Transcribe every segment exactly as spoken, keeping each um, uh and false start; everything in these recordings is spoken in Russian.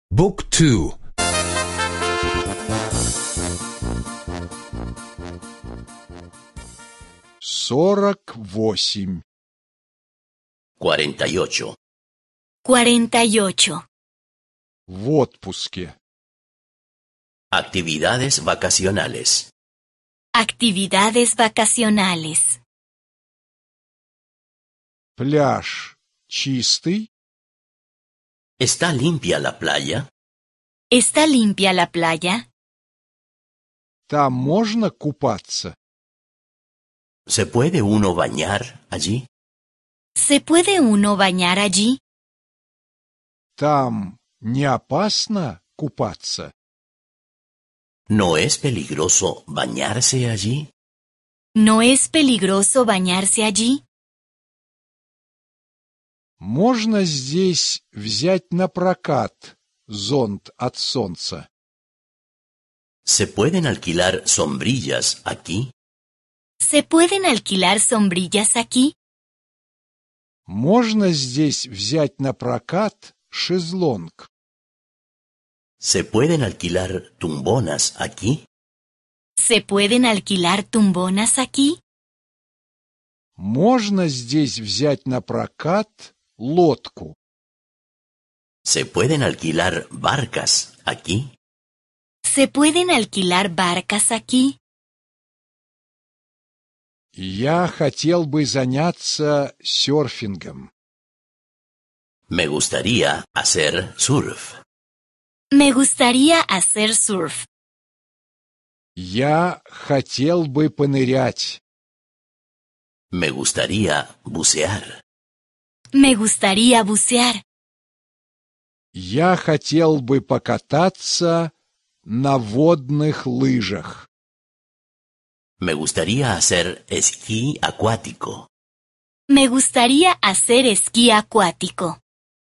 بوك تو. сорок восемь. cuarenta y ocho. cuarenta y ocho. В отпуске. Actividades vacacionales. Actividades vacacionales. Пляж чистый? ¿Está limpia la playa? ¿Está limpia la playa? Там можно купаться? ¿Se puede uno bañar allí? ¿Se puede uno bañar allí? Там не опасно купаться? ¿No es peligroso bañarse allí? ¿No es peligroso bañarse allí? Можно здесь взять на прокат зонт от солнца? ¿Se pueden alquilar sombrillas aquí? ¿Se pueden alquilar sombrillas aquí? Можно здесь взять на прокат шезлонг? ¿Se pueden alquilar tumbonas aquí? ¿Se pueden alquilar tumbonas aquí? Можно здесь взять на прокат лодку? ¿Se pueden alquilar barcas aquí? ¿Se pueden alquilar barcas aquí? Я хотел бы заняться серфингом. Me gustaría hacer surf. Me gustaría hacer surf. Я хотел бы понырять. Me gustaría bucear. Me gustaría bucear. Я хотел бы покататься на водных лыжах. Me gustaría hacer esquí acuático. Me gustaría hacer esquí acuático.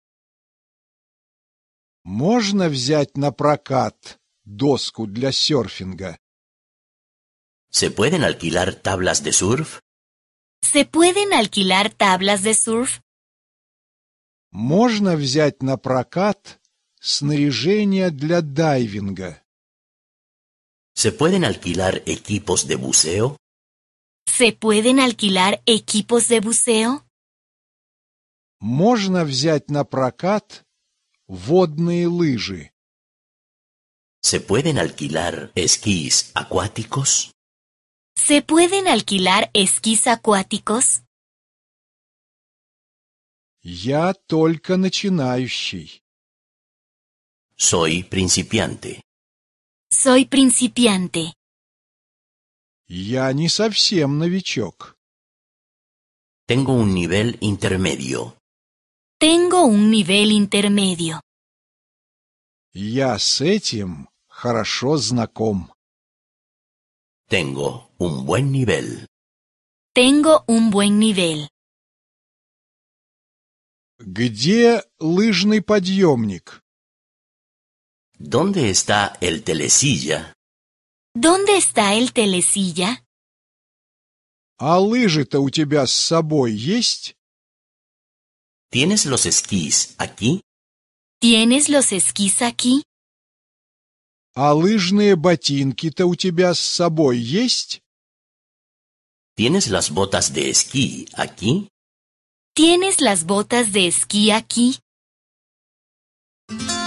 Можно взять на прокат доску для серфинга? ¿Se pueden alquilar tablas de surf? ¿Se pueden alquilar tablas de surf? Можно взять на прокат снаряжение для дайвинга? ¿Se pueden alquilar equipos de buceo? ¿Se pueden alquilar equipos de buceo? Можно взять на прокат водные лыжи? ¿Se pueden alquilar esquís acuáticos? ¿Se pueden alquilar esquís acuáticos? Я только начинающий. Soy principiante. Soy principiante. Я не совсем новичок. Tengo un nivel intermedio. Tengo un nivel intermedio. Я с этим хорошо знаком. Tengo un buen nivel. Tengo un buen nivel. Где лыжный подъемник? ¿Dónde está el telesilla? ¿Dónde está el telesilla? А лыжи-то у тебя с собой есть? ¿Tienes los esquís aquí? ¿Tienes los esquís aquí? А лыжные ботинки-то у тебя с собой есть? ¿Tienes las botas de esquí aquí? ¿Tienes las botas de esquí aquí?